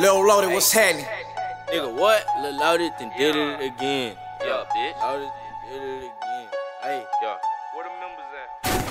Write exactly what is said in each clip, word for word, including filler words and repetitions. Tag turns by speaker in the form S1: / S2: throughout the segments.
S1: Lil Loaded, what's happening?
S2: Nigga, what? Lil Loaded then did it again.
S3: Yeah, bitch.
S2: Loaded then did it again. Hey,
S3: Yeah. Where the members at?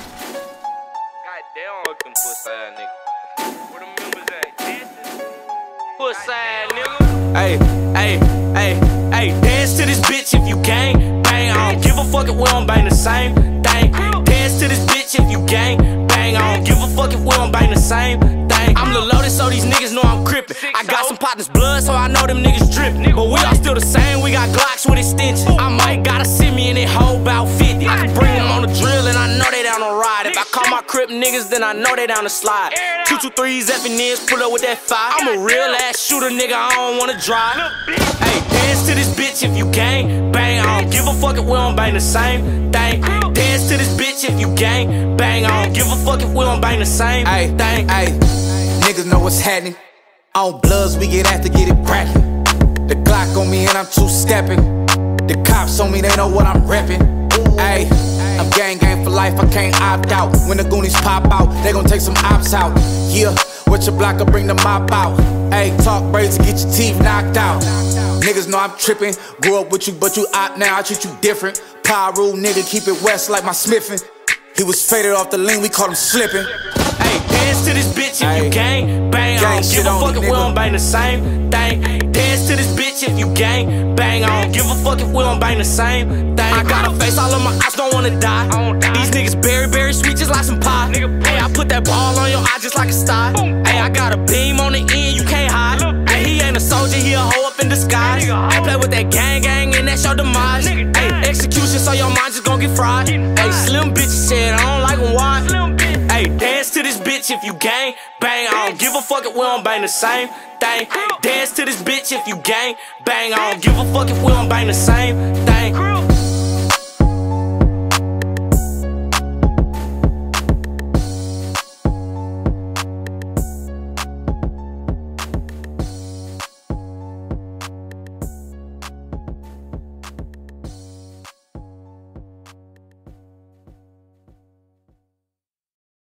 S3: Goddamn, fuck them pussy ass niggas. Where the members at? Dancing? Pussy ass nigga.
S4: Hey, hey, hey, hey, dance to this bitch if you gang bang. I don't give a fuck if we don't bang the same thing. Dance to this bitch if you gang bang. I don't give a fuck if we don't bang the same thing. I'm Lil Loaded, so these niggas know I'm crippin'. I got some partners' blood, so I know them niggas drippin'. But we all still the same, we got Glocks with extensions. I might gotta send me in that hoe bout fifty. I can bring them on the drill, and I know they down to ride. If I call my crip niggas, then I know they down to slide. Two two threes, effing is, pull up with that fire. I'm a real ass shooter, nigga, I don't wanna drive. Hey, dance to this bitch if you gang bang. I don't give a fuck if we don't bang the same thing. Dance to this bitch if you gang bang. I don't give a fuck if we don't bang the same
S1: Ay,
S4: thing.
S1: ay, niggas know what's happening. On Bloods, we get after get it crackin'. The Glock on me and I'm two-steppin'. The cops on me, they know what I'm reppin'. Ay, I'm gang gang for life, I can't opt out. When the Goonies pop out, they gon' take some ops out. Yeah, with your blocker, bring the mop out. Ay, talk braids to get your teeth knocked out. Niggas know I'm trippin'. Grew up with you, but you opt now, I treat you different. Power rule, nigga, keep it west like my Smithin'. He was faded off the lean, we caught him slippin'.
S4: Hey, dance to this bitch if
S1: Ay,
S4: you gang bang. I
S1: gang
S4: don't
S1: shit
S4: give a
S1: on
S4: fuck
S1: me,
S4: if we
S1: nigga.
S4: don't bang the same thing. Dance to this bitch if you gang bang. I don't give a fuck if we don't bang the same thing. I got a face, all of my eyes don't wanna die. These niggas berry, berry sweet just like some pie. Hey, I put that ball on your eye just like a star. Hey, I got a beam on the end, you can't hide. Hey, he ain't a soldier, he a hoe up in disguise. Hey, play with that gang gang and that's your demise. Hey, execution so your mind just gon' get fried. Hey, slim bitches said I don't like them wide. Hey, dance to this bitch if you gang bang. I don't give a fuck if we don't bang the same thing. Dance to this bitch if you gang bang. I don't give a fuck if we don't bang the same thing.